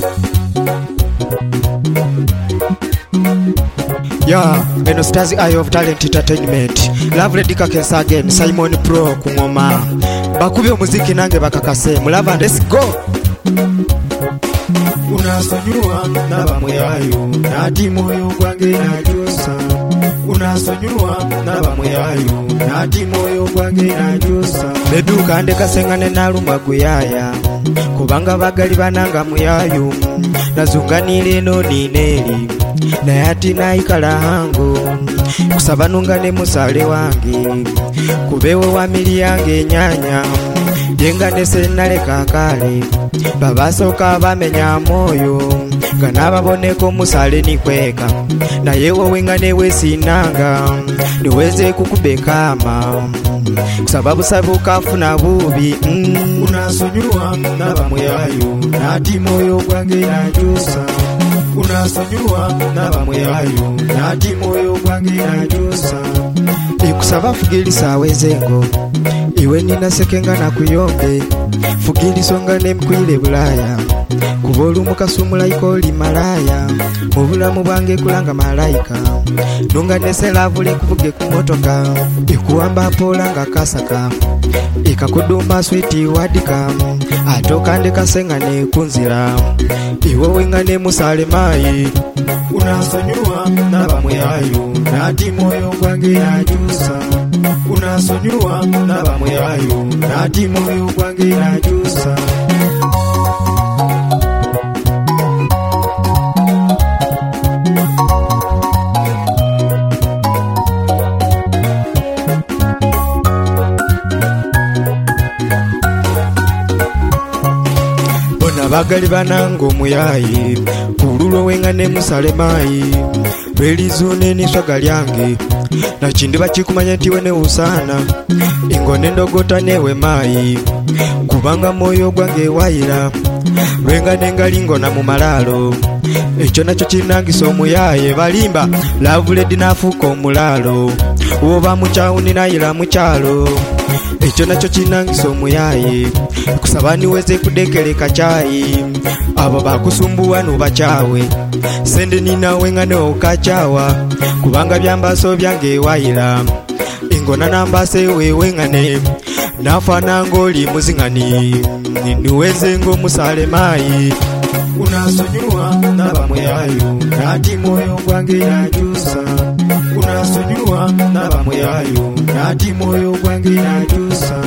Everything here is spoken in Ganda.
Eno Stars Eye of Talent Entertainment. Love Lady Kakesa again, Simon Pro kungoma. Bakubye muziki nange bakakase. Mulava, let's go. Unasonyuwa nabamweyayo nati moyo gwange najusa. Unasonyuwa nabamweyayo nati moyo gwange najusa. Bebi ukande kasengane naluma kuyaya kubanga bagali bananga muyayo. Nazunganile no nineli nayati naikala hango kusaba nungane musale wange kubewe wa mili yange nyanya yengane senale kakale babasoka bamenya moyo ngana baboneko musale nikweka na yewo wengane wesinanga niweze kukubekama kusababu sabu kafuna bubi. Unasonyuwa nabamweyayo nati moyo gwange najusa. Unasonyuwa nabamweyayo nati moyo gwange najusa. Ikusaba fugili sawezengo iwe ninasekenga na kuyombe fugili songane mkwile bulaya kubolu mukasumula ikoli malaya mubulamu bwange kulanga malaika nungane lavule kuvuge kumotoka ikuamba polanga kasaka ikakuduma switi wadika atokande kasengane kunzira iwe wengane musale mai. Unasonyuwa nabamweyayo nati moyo gwange najusa. Unasonyuwa nabamweyayo nati moyo gwange najusa. Bagali banango muyayi kululo wengane musale mai belizune ni swaga lyange na chindi bachikumanya nti wene usana ingone ndogota newe mai kubanga moyo gwange wayira wengane ngalingo na mumalalo echo nacho chinangiso muyaye balimba Love Lady nafuko mulalo uba muchauni nayira muchalo echo nacho chinangiso muyaye kusabani weze kudekeleka chai abo bakusumbuwa nubachawe sende nina wengane okachawa kubanga byambaso byange wayira ingona nambase wengane nafana ngoli muzingani niweze ngo musale mai. Unasonyuwa nabamweyayo nati moyo gwange najusa. Unasonyuwa nabamweyayo nati moyo gwange najusa.